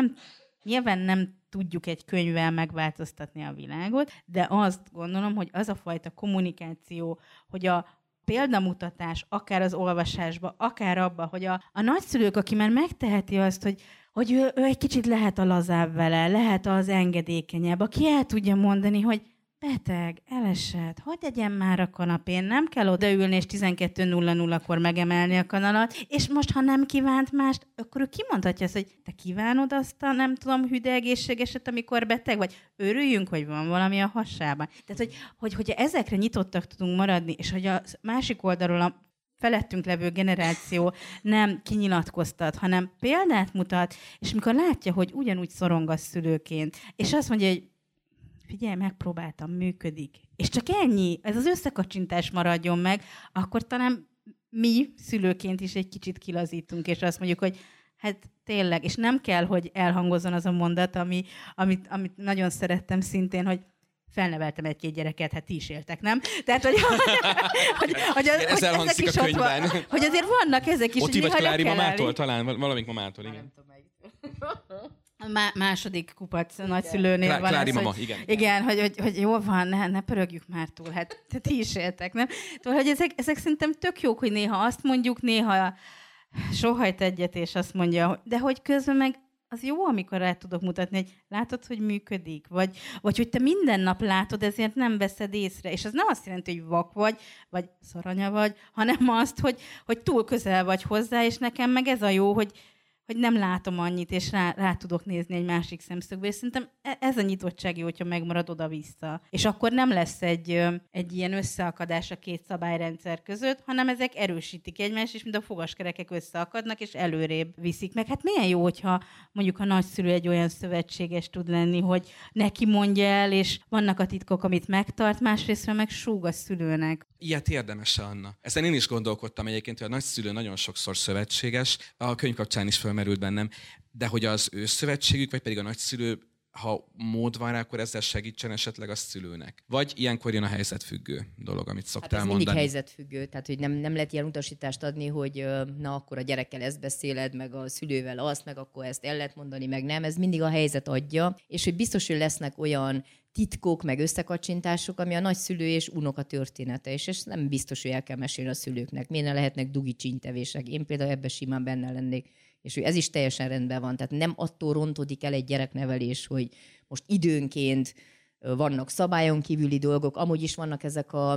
nyilván nem tudjuk egy könyvvel megváltoztatni a világot, de azt gondolom, hogy az a fajta kommunikáció, hogy a példamutatás, akár az olvasásba, akár abba, hogy a nagyszülők, aki már megteheti azt, hogy ő egy kicsit lehet a lazább vele, lehet az engedékenyebb, aki el tudja mondani, hogy beteg, elesett, hadd egyen már a kanapén, nem kell odaülni és 12:00-kor megemelni a kanalat, és most, ha nem kívánt mást, akkor ő kimondhatja azt, hogy te kívánod azt a, nem tudom, hüde egészségeset, amikor beteg, vagy örüljünk, hogy van valami a hasában. Tehát, hogy ezekre nyitottak tudunk maradni, és hogy a másik oldalról a felettünk levő generáció nem kinyilatkoztat, hanem példát mutat, és mikor látja, hogy ugyanúgy szorongasz szülőként, és azt mondja, hogy figyelj, megpróbáltam, működik. És csak ennyi, ez az összekacsintás maradjon meg, akkor talán mi szülőként is egy kicsit kilazítunk, és azt mondjuk, hogy hát tényleg, és nem kell, hogy elhangozzon az a mondat, amit nagyon szerettem szintén, hogy felneveltem egy-két gyereket, hát ti is éltek, nem? Tehát, hogy ez elhangzik a könyvben. Hogy azért vannak ezek is. Ott vagy Klári mamától talán, valamelyik mamától, igen. Nem tudom melyik. Második kupac nagyszülőnél van Klári ez, mama, hogy, igen. Igen, hogy jól van, ne pörögjük már túl, hát ti is éltek, nem? Szóval, hogy ezek szerintem tök jók, hogy néha azt mondjuk, néha sohajt egyet, és azt mondja, de hogy közben meg az jó, amikor rá tudok mutatni, hogy látod, hogy működik, vagy hogy te minden nap látod, ezért nem veszed észre. És az nem azt jelenti, hogy vak vagy szaranya vagy, hanem azt, hogy túl közel vagy hozzá, és nekem meg ez a jó, hogy nem látom annyit, és rá tudok nézni egy másik szemszögből. És szerintem ez a nyitottság jó, hogyha megmarad oda-vissza. És akkor nem lesz egy ilyen összeakadás a két szabályrendszer között, hanem ezek erősítik egymást, és mind a fogaskerekek összeakadnak, és előrébb viszik meg. Hát milyen jó, hogyha mondjuk a nagyszülő egy olyan szövetséges tud lenni, hogy neki mondja el, és vannak a titkok, amit megtart, másrésztről meg súg a szülőnek. Ilyet érdemes, Anna. Ezen én is gondolkodtam egyébként, hogy a nagyszülő nagyon sokszor szövetséges, a könyv kapcsán is fölmerült bennem, de hogy az ő szövetségük, vagy pedig a nagyszülő, ha mód van rá, akkor ezzel segítsen esetleg a szülőnek. Vagy ilyenkor jön a helyzetfüggő dolog, amit szoktál ez mondani. mindig helyzetfüggő, tehát hogy nem lehet ilyen utasítást adni, hogy na akkor a gyerekkel ezt beszéled, meg a szülővel azt, meg akkor ezt el lehet mondani, meg nem. Ez mindig a helyzet adja, és hogy biztos, hogy lesznek olyan titkok, meg összekacsintások, ami a nagyszülő és unoka története, és nem biztos, hogy el kell mesélni a szülőknek. Miért ne lehetnek dugi csínytevések? Én például ebben simán benne lennék. És hogy ez is teljesen rendben van. Tehát nem attól rontódik el egy gyereknevelés, hogy most időnként vannak szabályon kívüli dolgok, amúgy is vannak ezek a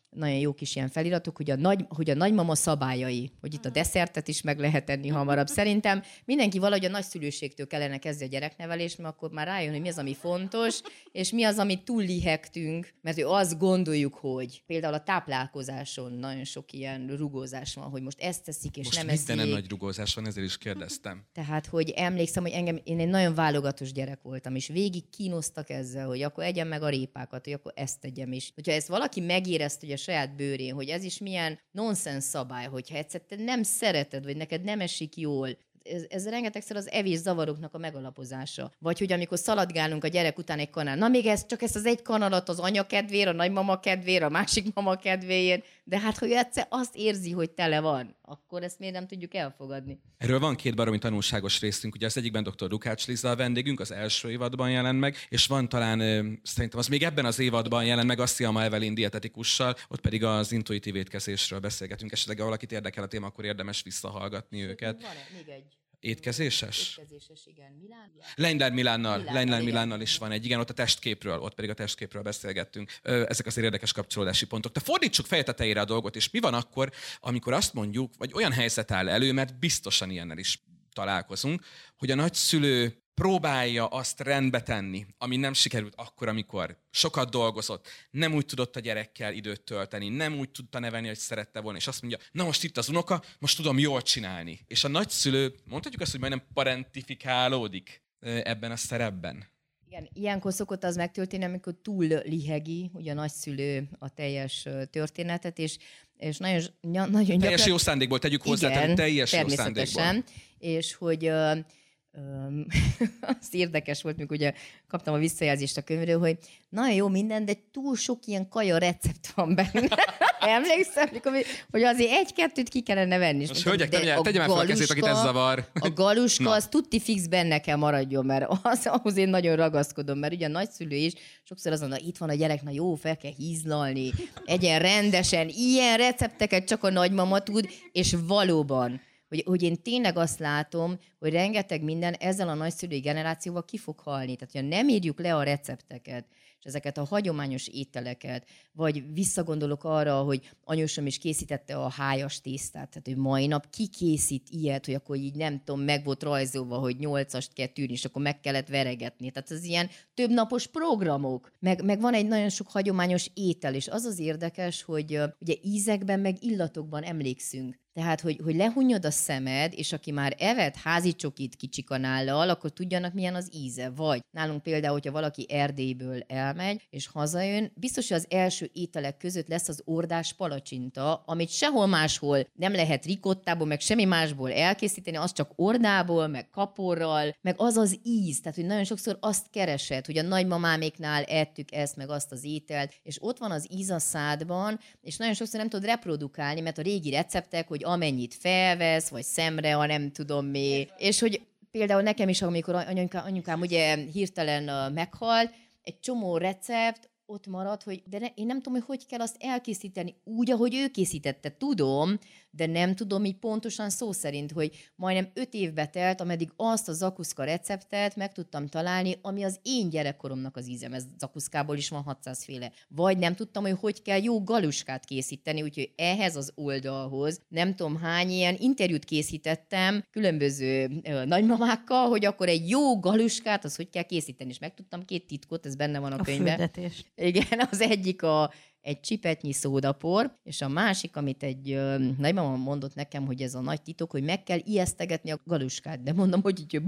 nagyon jó kis ilyen feliratok, hogy a nagymama szabályai, hogy itt a desszertet is meg lehet enni hamarabb. Szerintem mindenki valahogy a nagyszülőségtől kellene kezdni a gyereknevelést, mert akkor már rájön, hogy mi az, ami fontos, és mi az, amit túl lihegtünk, mert ő azt gondoljuk, hogy például a táplálkozáson nagyon sok ilyen rugózás van, hogy most ezt teszik, és most nem eszik. Most nagy rugózás van, ezért is kérdeztem. Tehát, hogy emlékszem, hogy én egy nagyon válogatós gyerek voltam, és végig kínoztak ezzel, hogy akkor egyem meg a répákat, hogy akkor ezt tegyem is. Hogyha ezt valaki megérezte, hogy a saját bőrén, hogy ez is milyen nonsens szabály, hogyha egyszer te nem szereted, vagy neked nem esik jól, ez rengetegszer az evés zavaroknak a megalapozása. Vagy hogy amikor szaladgálunk a gyerek után egy kanál, na még ezt az egy kanalat az anya kedvére, a nagymama kedvére, a másik mama kedvéért, de hát, hogy egyszer azt érzi, hogy tele van, akkor ezt miért nem tudjuk elfogadni? Erről van 2 baromi tanulságos részünk, ugye az egyikben dr. Lukács Liza a vendégünk, az első évadban jelent meg, és van talán, szerintem az még ebben az évadban jelent meg, azt Sziama Evelyn dietetikussal, ott pedig az intuitív étkezésről beszélgetünk. Esetleg, ha valakit érdekel a téma, akkor érdemes visszahallgatni őket. Van még egy? Étkezéses? Étkezéses, igen. Leindler Milánnal is van egy, igen, ott pedig a testképről beszélgettünk. Ezek azért érdekes kapcsolódási pontok. De fordítsuk feje tetejére a dolgot, és mi van akkor, amikor azt mondjuk, vagy olyan helyzet áll elő, mert biztosan ilyennel is találkozunk, hogy a nagyszülő próbálja azt rendbe tenni, ami nem sikerült akkor, amikor sokat dolgozott, nem úgy tudott a gyerekkel időt tölteni, nem úgy tudta nevelni, hogy szerette volna, és azt mondja, na most itt az unoka, most tudom jól csinálni. És a nagyszülő, mondhatjuk azt, hogy majdnem parentifikálódik ebben a szerepben. Igen, ilyenkor szokott az megtörténni, amikor túl lihegi ugye a nagyszülő a teljes történetet, és nagyon gyakran... Teljes jó szándékból, tegyük hozzá, igen, teljes jó szándékból. És hogy az érdekes volt, mikor ugye kaptam a visszajelzést a könyvről, hogy nagyon jó minden, de túl sok ilyen kaja recept van benne. Emlékszem, hogy azért egy-kettőt ki kellene venni. Most hölgyek, tegye már fel a kezét, akit ez zavar. A galuska, az tutti fix benne kell maradjon, mert ahhoz én nagyon ragaszkodom, mert ugye a nagyszülő is sokszor azt mondja, itt van a gyerek, na jó, fel kell hízlalni, egyen rendesen, ilyen recepteket csak a nagymama tud, és valóban, hogy én tényleg azt látom, hogy rengeteg minden ezzel a nagyszülői generációval ki fog halni. Tehát, hogyha nem írjuk le a recepteket, és ezeket a hagyományos ételeket, vagy visszagondolok arra, hogy anyósom is készítette a hájas tésztát, tehát ő mai nap kikészít ilyet, hogy akkor így nem tudom, meg volt rajzolva, hogy 8-ast kell tűrni, és akkor meg kellett veregetni. Tehát az ilyen többnapos programok. Meg van egy nagyon sok hagyományos étel, és az az érdekes, hogy ugye ízekben, meg illatokban emlékszünk. Tehát, hogy lehunnyod a szemed, és aki már evett házi csokit kicsi kanállal, akkor tudjanak, milyen az íze. Vagy nálunk például, hogyha valaki Erdélyből elmegy, és hazajön, biztos, hogy az első ételek között lesz az ordás palacsinta, amit sehol máshol nem lehet rikottából, meg semmi másból elkészíteni, az csak ordából, meg kaporral, meg az az íz. Tehát, hogy nagyon sokszor azt keresed, hogy a nagymamáméknál ettük ezt, meg azt az ételt, és ott van az íz a szádban, és nagyon sokszor nem tudod reprodukálni, mert a régi receptek, hogy amennyit felvesz, vagy szemre, ha nem tudom mi. És hogy például nekem is, amikor anyukám ugye hirtelen meghalt, egy csomó recept ott marad, hogy én nem tudom, hogy kell azt elkészíteni úgy, ahogy ő készítette. Tudom, de nem tudom így pontosan szó szerint, hogy majdnem 5 évbe telt, ameddig azt a zakuszka receptet meg tudtam találni, ami az én gyerekkoromnak az ízem. Ez zakuszkából is van 600 féle. Vagy nem tudtam, hogy kell jó galuskát készíteni, úgyhogy ehhez az oldalhoz nem tudom hány ilyen interjút készítettem különböző nagymamákkal, hogy akkor egy jó galuskát, az hogy kell készíteni. És megtudtam 2 titkot, ez benne van a könyvben. Fürdetés. Igen, az egyik egy csipetnyi szódapor, és a másik, amit egy nagymama mondott nekem, hogy ez a nagy titok, hogy meg kell ijesztegetni a galuskát. De mondom, hogy így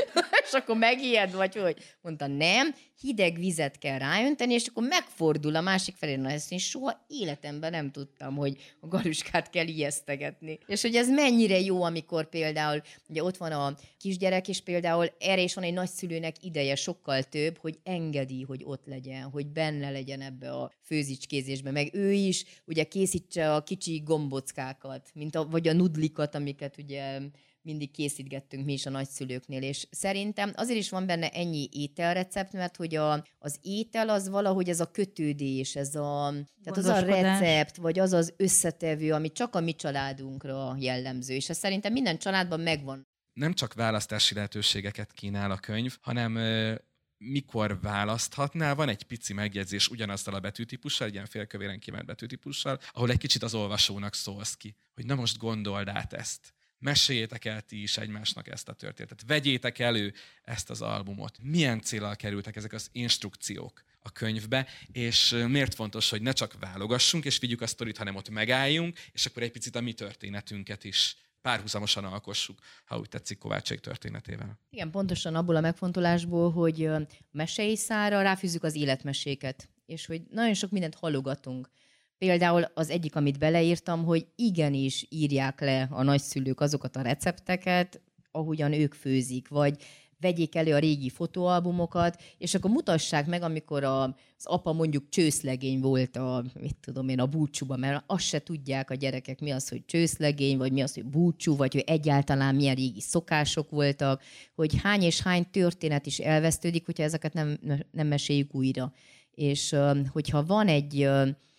és akkor megijed, vagy hogy? Mondta, nem, hideg vizet kell ráönteni, és akkor megfordul a másik felé. Na, ezt én soha életemben nem tudtam, hogy a galuskát kell ijesztegetni. És hogy ez mennyire jó, amikor például, ugye ott van a kisgyerek, és például erre is van egy nagyszülőnek ideje sokkal több, hogy engedi, hogy ott legyen, hogy benne legyen ebbe a főzicskézésbe, meg ő is ugye készítse a kicsi gombockákat, vagy a nudlikat, amiket ugye mindig készítgettünk mi is a nagyszülőknél, és szerintem azért is van benne ennyi ételrecept, mert hogy az étel az valahogy ez a kötődés, tehát az a recept, vagy az az összetevő, ami csak a mi családunkra jellemző, és ez szerintem minden családban megvan. Nem csak választási lehetőségeket kínál a könyv, hanem mikor választhatnál, van egy pici megjegyzés ugyanazzal a betűtípussal, egy ilyen félkövéren kimert betűtípussal, ahol egy kicsit az olvasónak szólsz ki, hogy na most gondold át ezt. Meséljétek el ti is egymásnak ezt a történetet. Vegyétek elő ezt az albumot. Milyen céllal kerültek ezek az instrukciók a könyvbe, és miért fontos, hogy ne csak válogassunk és vigyük a sztorit, hanem ott megálljunk, és akkor egy picit a mi történetünket is párhuzamosan alkossuk, ha úgy tetszik, Kovácsék történetével. Igen, pontosan abból a megfontolásból, hogy mesei szára ráfűzzük az életmeséket, és hogy nagyon sok mindent halogatunk. Például az egyik, amit beleírtam, hogy igenis írják le a nagyszülők azokat a recepteket, ahogyan ők főzik, vagy vegyék elő a régi fotóalbumokat, és akkor mutassák meg, amikor az apa mondjuk csőszlegény volt a búcsúban, mert azt se tudják a gyerekek, mi az, hogy csőszlegény, vagy mi az, hogy búcsú, vagy hogy egyáltalán milyen régi szokások voltak, hogy hány és hány történet is elvesztődik, hogyha ezeket nem meséljük újra. És hogyha van egy...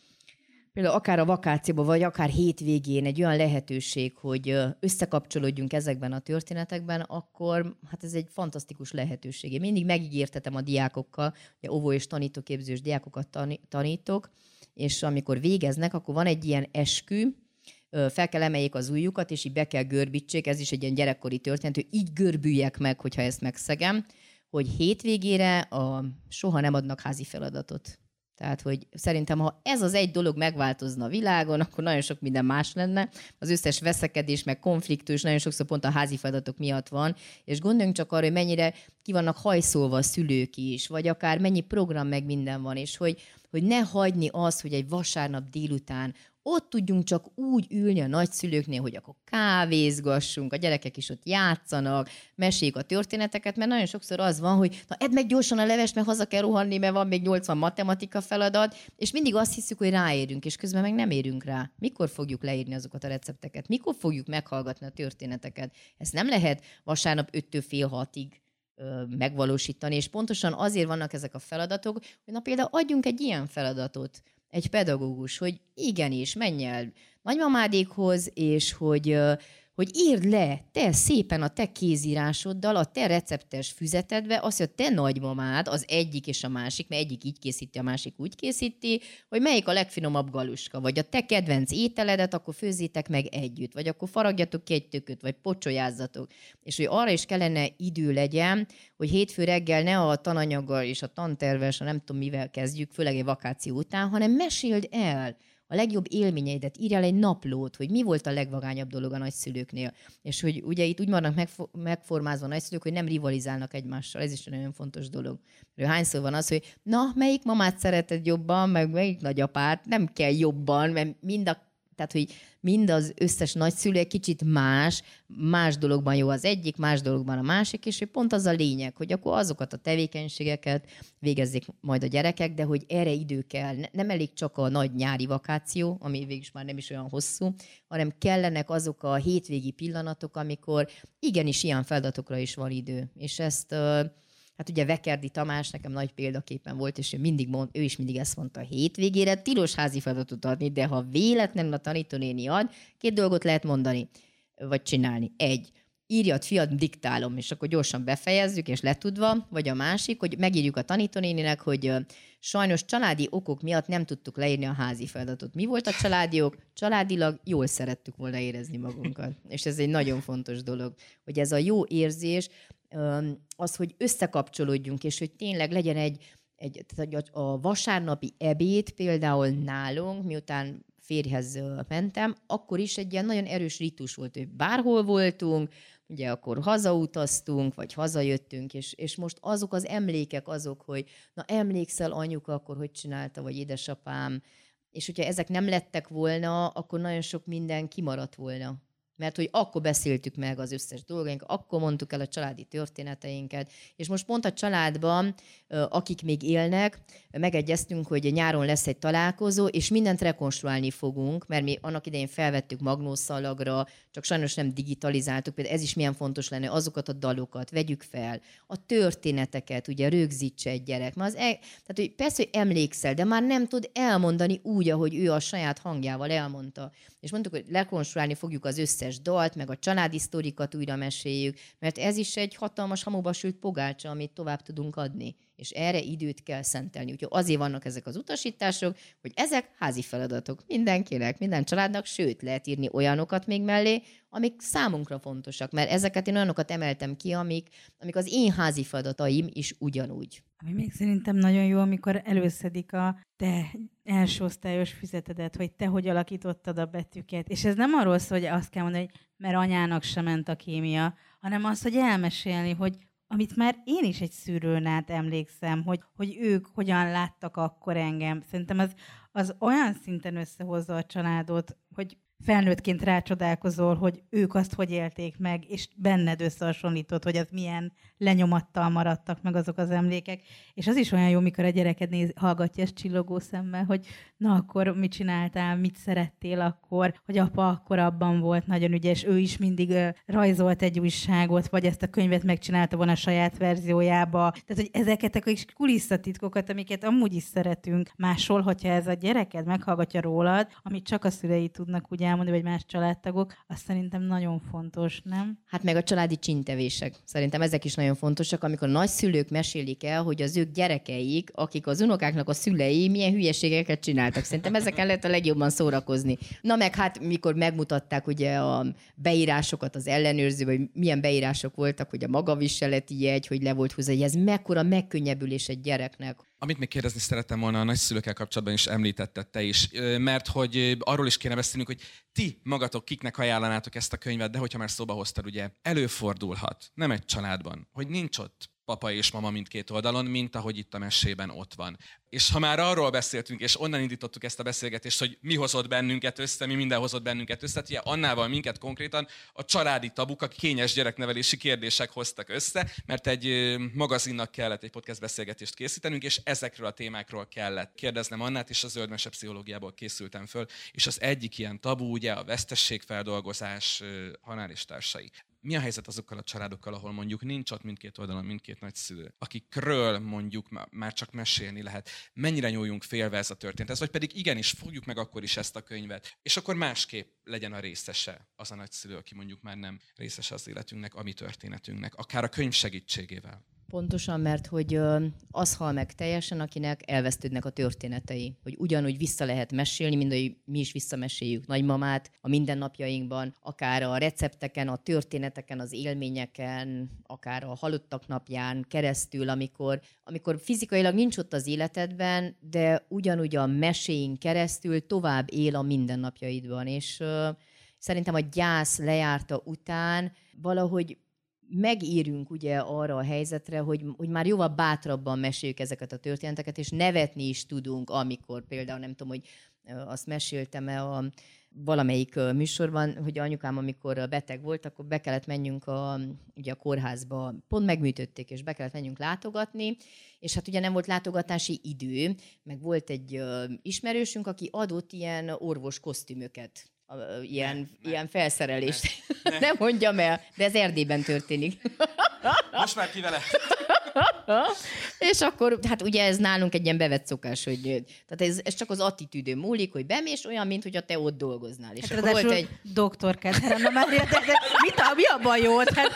Például akár a vakációban, vagy akár hétvégén egy olyan lehetőség, hogy összekapcsolódjunk ezekben a történetekben, akkor hát ez egy fantasztikus lehetőség. Én mindig megígértetem a diákokkal, ugye óvó- és tanítóképzős diákokat tanítok, és amikor végeznek, akkor van egy ilyen eskü, fel kell emeljék az ujjukat, és így be kell görbítsék, ez is egy ilyen gyerekkori történet, hogy így görbüljek meg, hogyha ezt megszegem, hogy hétvégére soha nem adnak házi feladatot. Tehát, hogy szerintem, ha ez az egy dolog megváltozna a világon, akkor nagyon sok minden más lenne. Az összes veszekedés, meg konfliktus nagyon sokszor pont a házi feladatok miatt van, és gondoljunk csak arra, hogy mennyire ki vannak hajszolva a szülők is, vagy akár mennyi program meg minden van, és hogy ne hagyni azt, hogy egy vasárnap délután ott tudjunk csak úgy ülni a nagyszülőknél, hogy akkor kávézgassunk, a gyerekek is ott játszanak, meséljük a történeteket, mert nagyon sokszor az van, hogy na edd meg gyorsan a levest, mert haza kell rohanni, mert van még 80 matematika feladat, és mindig azt hiszük, hogy ráérünk, és közben meg nem érünk rá. Mikor fogjuk leírni azokat a recepteket? Mikor fogjuk meghallgatni a történeteket? Ezt nem lehet vasárnap 5-től fél 6-ig megvalósítani, és pontosan azért vannak ezek a feladatok, hogy na például adjunk egy ilyen feladatot, egy pedagógus, hogy igenis, menj el nagymamádékhoz, és hogy írd le te szépen a te kézírásoddal, a te receptes füzetedbe, azt, hogy a te nagymamád, az egyik és a másik, mert egyik így készíti, a másik úgy készíti, hogy melyik a legfinomabb galuska, vagy a te kedvenc ételedet, akkor főzzétek meg együtt, vagy akkor faragjatok ki egy tököt, vagy pocsolyázzatok. És hogy arra is kellene idő legyen, hogy hétfő reggel ne a tananyaggal és a tantervel, nem tudom mivel kezdjük, főleg egy vakáció után, hanem meséld el a legjobb élményeidet, írjál egy naplót, hogy mi volt a legvagányabb dolog a nagyszülőknél. És hogy ugye itt úgy vannak megformázva a nagyszülők, hogy nem rivalizálnak egymással. Ez is egy nagyon fontos dolog. Hányszor van az, hogy na, melyik mamát szereted jobban, meg melyik nagyapát, nem kell jobban, mert tehát, hogy mind az összes nagyszülő egy kicsit más dologban jó az egyik, más dologban a másik, és hogy pont az a lényeg, hogy akkor azokat a tevékenységeket végezzék majd a gyerekek, de hogy erre idő kell. Nem elég csak a nagy nyári vakáció, ami végülis már nem is olyan hosszú, hanem kellenek azok a hétvégi pillanatok, amikor igenis ilyen feladatokra is van idő. És ezt... Hát ugye Vekerdi Tamás nekem nagy példaképen volt, és ő is mindig ezt mondta, a hétvégére tilos házi feladatot adni, de ha véletlenül a tanítónéni ad, 2 dolgot lehet mondani, vagy csinálni. 1. Írjad, fiad, diktálom, és akkor gyorsan befejezzük, és letudva, vagy a másik, hogy megírjuk a tanítónéninek, hogy sajnos családi okok miatt nem tudtuk leírni a házi feladatot. Mi volt a családi ok? Családilag jól szerettük volna érezni magunkat. És ez egy nagyon fontos dolog, hogy ez a jó érzés, az, hogy összekapcsolódjunk, és hogy tényleg legyen a vasárnapi ebéd például nálunk, miután férjhez mentem, akkor is egy ilyen nagyon erős ritus volt, hogy bárhol voltunk, ugye akkor hazautaztunk, vagy hazajöttünk, és most azok az emlékek azok, hogy na emlékszel anyuka, akkor hogy csinálta, vagy édesapám, és hogyha ezek nem lettek volna, akkor nagyon sok minden kimaradt volna. Mert hogy akkor beszéltük meg az összes dolgainkat, akkor mondtuk el a családi történeteinket, és most pont a családban, akik még élnek, megegyeztünk, hogy nyáron lesz egy találkozó, és mindent rekonstruálni fogunk, mert mi annak idején felvettük magnószalagra, csak sajnos nem digitalizáltuk, például ez is milyen fontos lenne, azokat a dalokat vegyük fel, a történeteket, ugye rögzítse egy gyerek. Tehát, hogy persze, hogy emlékszel, de már nem tud elmondani úgy, ahogy ő a saját hangjával elmondta. És mondtuk, hogy rekonstruálni fogjuk az összes dalt, meg a családi sztorikat újra meséljük, mert ez is egy hatalmas hamuba sült pogácsa, amit tovább tudunk adni. és erre időt kell szentelni. Úgyhogy azért vannak ezek az utasítások, hogy ezek házi feladatok mindenkinek, minden családnak, sőt, lehet írni olyanokat még mellé, amik számunkra fontosak, mert ezeket én olyanokat emeltem ki, amik az én házi feladataim is ugyanúgy. Ami még szerintem nagyon jó, amikor előszedik a te első osztályos füzetedet, hogy te hogy alakítottad a betűket. És ez nem arról szól, hogy azt kell mondani, hogy mert anyának sem ment a kémia, hanem az, hogy elmesélni, hogy amit már én is egy szűrőn át emlékszem, hogy ők hogyan láttak akkor engem. Szerintem az olyan szinten összehozza a családot, hogy felnőttként rácsodálkozol, hogy ők azt hogy élték meg, és benned összehasonlítod, hogy az milyen lenyomattal maradtak meg azok az emlékek. És az is olyan jó, mikor a gyereked hallgatja ezt csillogó szemmel, hogy na akkor mit csináltál, mit szerettél akkor, hogy apa akkor abban volt nagyon ügyes, ő is mindig rajzolt egy újságot, vagy ezt a könyvet megcsinálta volna a saját verziójába. Tehát, hogy ezeket a kis kulisszatitkokat, amiket amúgy is szeretünk máshol, hogyha ez a gyereked meghallgatja rólad, amit csak a szülei tudnak úgy elmondani, vagy más családtagok, az szerintem nagyon fontos, nem? Hát meg a családi csintevések. Szerintem ezek is nagyon fontosak, amikor nagyszülők mesélik el, hogy az ők gyerekeik, akik az unokáknak a szülei, milyen hülyeségeket csináltak. Szerintem ezeken lehet a legjobban szórakozni. Na meg hát, mikor megmutatták ugye a beírásokat az ellenőrző, vagy milyen beírások voltak, hogy a magaviseleti jegy, hogy le volt húzva, hogy ez mekkora megkönnyebbülés egy gyereknek. Amit még kérdezni szerettem volna a nagyszülőkkel kapcsolatban is említetted te is, mert hogy arról is kéne beszélnünk, hogy ti magatok kiknek ajánlanátok ezt a könyvet, de hogyha már szóba hoztad, ugye előfordulhat, nem egy családban, hogy nincs ott papa és mama mindkét oldalon, mint ahogy itt a mesében ott van. És ha már arról beszéltünk, és onnan indítottuk ezt a beszélgetést, hogy mi hozott bennünket össze, mi minden hozott bennünket össze, tehát annával minket konkrétan a családi tabuk, a kényes gyereknevelési kérdések hoztak össze, mert egy magazinnak kellett egy podcast beszélgetést készítenünk, és ezekről a témákról kellett kérdeznem Annát, és a Zöld Mese pszichológiából készültem föl, és az egyik ilyen tabu, ugye a vesztességfeldolgozás, Hanál és társai. Mi a helyzet azokkal a családokkal, ahol mondjuk nincs ott mindkét oldalon mindkét nagyszülő, akikről mondjuk már csak mesélni lehet? Mennyire nyúljunk félve ez a történet? Vagy pedig igenis, fogjuk meg akkor is ezt a könyvet, és akkor másképp legyen a részese az a nagyszülő, aki mondjuk már nem részese az életünknek, a mi történetünknek, akár a könyv segítségével. Pontosan, mert hogy az hal meg teljesen, akinek elvesztődnek a történetei. Hogy ugyanúgy vissza lehet mesélni, mint hogy mi is visszameséljük nagymamát a mindennapjainkban, akár a recepteken, a történeteken, az élményeken, akár a halottak napján keresztül, amikor fizikailag nincs ott az életedben, de ugyanúgy a meséink keresztül tovább él a mindennapjaidban. És szerintem a gyász lejárta után valahogy megírünk ugye arra a helyzetre, hogy már jóval bátrabban meséljük ezeket a történeteket, és nevetni is tudunk, amikor például, nem tudom, hogy azt meséltem el valamelyik műsorban, hogy anyukám, amikor beteg volt, akkor be kellett menjünk ugye a kórházba, pont megműtötték, és be kellett menjünk látogatni, és hát ugye nem volt látogatási idő, meg volt egy ismerősünk, aki adott ilyen orvos kosztümöket, ilyen felszerelést. Nem mondjam el, de ez Erdélyben történik. Most már ki vele. És akkor, hát ugye ez nálunk egy ilyen bevett szokás, hogy tehát ez csak az attitűdön múlik, hogy bemész olyan, mint hogy te ott dolgoznál. És hát akkor volt egy doktorkád, Hanna Mária, mi a bajod? Hát...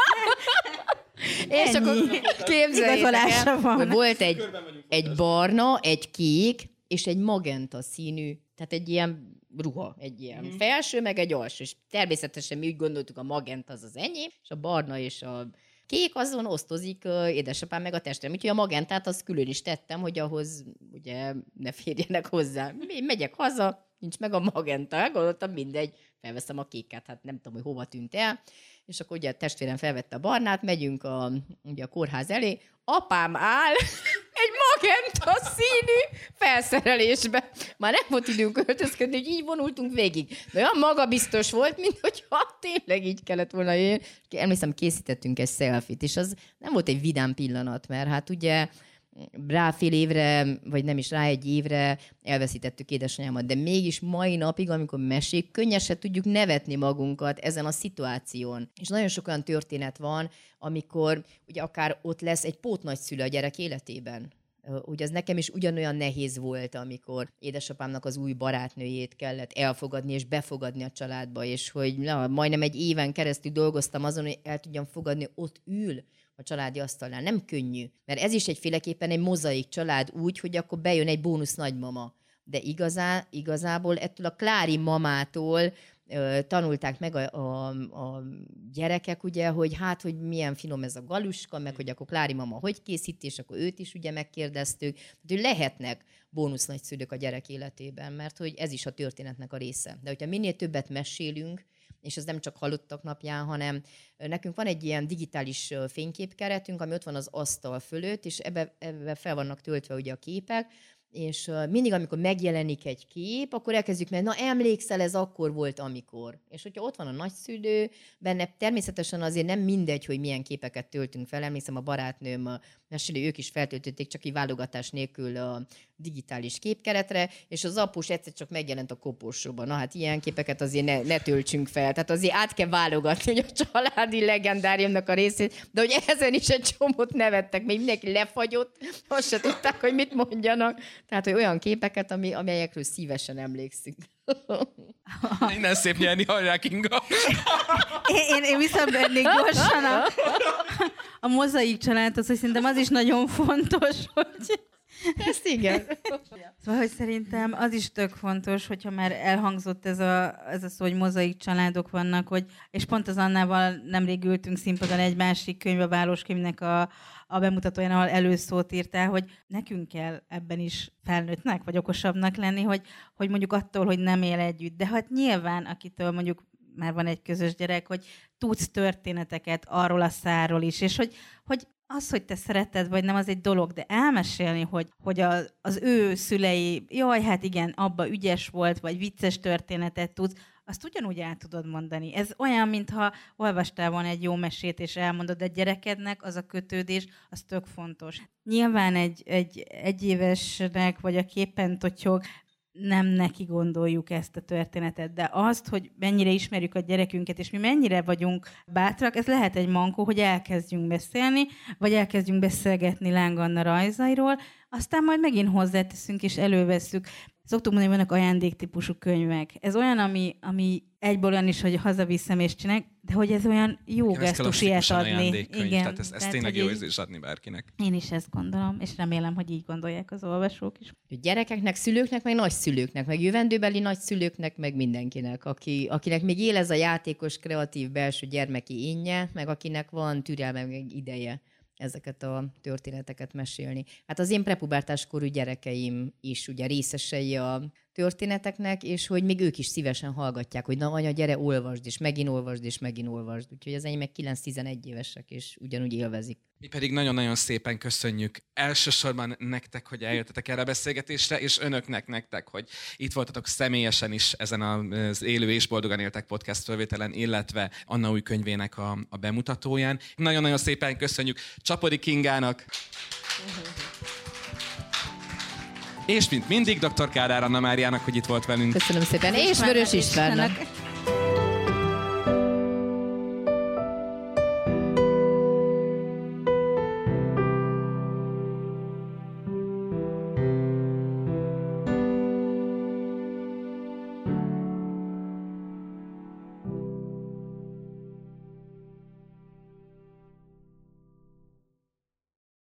És akkor képzeljétek el, hogy volt egy barna, egy kék, és egy magenta színű, tehát egy ilyen ruha, egy ilyen felső, meg egy alsó. És természetesen mi úgy gondoltuk, a magenta az enyém, és a barna és a kék azon osztozik édesapám meg a testvérem. Úgyhogy a magentát azt külön is tettem, hogy ahhoz ugye ne férjenek hozzá. Megyek haza, nincs meg a magenta, gondoltam, mindegy, felveszem a kéket, hát nem tudom, hogy hova tűnt el. És akkor ugye a testvérem felvette a barnát, megyünk ugye a kórház elé, apám áll egy magenta színű felszerelésbe. Már nem volt időnk öltözködni, hogy így vonultunk végig. De olyan magabiztos volt, mint hogyha tényleg így kellett volna jönni. Emlékszem, készítettünk egy selfie-t, és az nem volt egy vidám pillanat, mert hát ugye rá fél évre, vagy nem is rá egy évre elveszítettük édesanyámat, de mégis mai napig, amikor mesék, könnyesen tudjuk nevetni magunkat ezen a szituáción. És nagyon sok olyan történet van, amikor ugye akár ott lesz egy pótnagyszülő a gyerek életében. hogy az nekem is ugyanolyan nehéz volt, amikor édesapámnak az új barátnőjét kellett elfogadni és befogadni a családba, és hogy majdnem egy éven keresztül dolgoztam azon, hogy el tudjam fogadni, ott ül a családi asztalnál. Nem könnyű, mert ez is egyféleképpen egy mozaik család úgy, hogy akkor bejön egy bónusz nagymama. De igazából ettől a Klári mamától tanulták meg a gyerekek, ugye, hogy hogy milyen finom ez a galuska, meg hogy akkor Klári mama hogy készíti, és akkor őt is ugye megkérdeztük. Tehát, hogy lehetnek bónusz nagyszülők a gyerek életében, mert hogy ez is a történetnek a része. De hogyha minél többet mesélünk, és ez nem csak halottak napján, hanem nekünk van egy ilyen digitális fényképkeretünk, ami ott van az asztal fölött, és ebbe fel vannak töltve ugye a képek, és mindig, amikor megjelenik egy kép, akkor elkezdjük, mert na emlékszel, ez akkor volt, amikor. És hogyha ott van a nagyszülő, benne természetesen azért nem mindegy, hogy milyen képeket töltünk fel. Emlékszem, a barátnőm, a mesélő, ők is feltöltötték csak így válogatás nélkül a digitális képkeretre, és az apus egyszer csak megjelent a koporsóban. Na hát ilyen képeket azért ne töltsünk fel. Tehát azért át kell válogatni, hogy a családi legendáriumnak a részét, de hogy ezen is egy csomót nevettek, még mindenki lefagyott, azt se tudták, hogy mit mondjanak. Tehát, hogy olyan képeket, amelyekről szívesen emlékszünk. Innen szép nyerni, hajrá Kinga! Én visszabennék gyorsan a mozaik családhoz, hogy szerintem az is nagyon fontos, hogy... Ezt igen. Szóval, hogy szerintem az is tök fontos, hogyha már elhangzott ez a szó, hogy mozaik családok vannak, hogy, és pont az Annával nemrég ültünk színpadon egy másik könyv, a Város könyvnek a bemutatóján, ahol előszót írtál, hogy nekünk kell ebben is felnőttnek, vagy okosabbnak lenni, hogy mondjuk attól, hogy nem él együtt. De hát nyilván, akitől mondjuk már van egy közös gyerek, hogy tudsz történeteket arról a szárról is, és hogy az, hogy te szereted, vagy nem, az egy dolog, de elmesélni, hogy az ő szülei, jaj, hát igen, abba ügyes volt, vagy vicces történetet tudsz, azt ugyanúgy el tudod mondani. Ez olyan, mintha olvastál volna egy jó mesét, és elmondod a gyerekednek, az a kötődés, az tök fontos. Nyilván egy egyévesnek, vagy a képen totyog, nem neki gondoljuk ezt a történetet, de azt, hogy mennyire ismerjük a gyerekünket, és mi mennyire vagyunk bátrak, ez lehet egy mankó, hogy elkezdjünk beszélni, vagy elkezdjünk beszélgetni Láng Anna rajzairól, aztán majd megint hozzáteszünk és elővesszük. Szoktuk mondani, hogy vannak ajándéktípusú könyvek. Ez olyan, ami egyből olyan is, hogy hazaviszem és csinálják, de hogy ez olyan jó gesztus ilyet adni. Igen, tehát ez tényleg jó érzés adni bárkinek. Én is ezt gondolom, és remélem, hogy így gondolják az olvasók is. Gyerekeknek, szülőknek, meg nagyszülőknek, meg jövendőbeli nagyszülőknek, meg mindenkinek, akinek még él ez a játékos, kreatív, belső gyermeki énje, meg akinek van türelme, meg ideje ezeket a történeteket mesélni. Hát az én prepubértáskorú gyerekeim is ugye részesei a történeteknek, és hogy még ők is szívesen hallgatják, hogy na anya, gyere, olvasd, és megint olvasd, és megint olvasd. Úgyhogy az enyém meg 9-11 évesek, és ugyanúgy élvezik. Mi pedig nagyon-nagyon szépen köszönjük elsősorban nektek, hogy eljöttetek erre a beszélgetésre, és önöknek nektek, hogy itt voltatok személyesen is ezen az Élő és Boldogan éltek podcast felvételen, illetve Anna új könyvének a bemutatóján. Nagyon-nagyon szépen köszönjük Csapody Kingának. És mint mindig, dr. Kádár Anna Máriának, hogy itt volt velünk. Köszönöm szépen, és Vörös Istvánnak.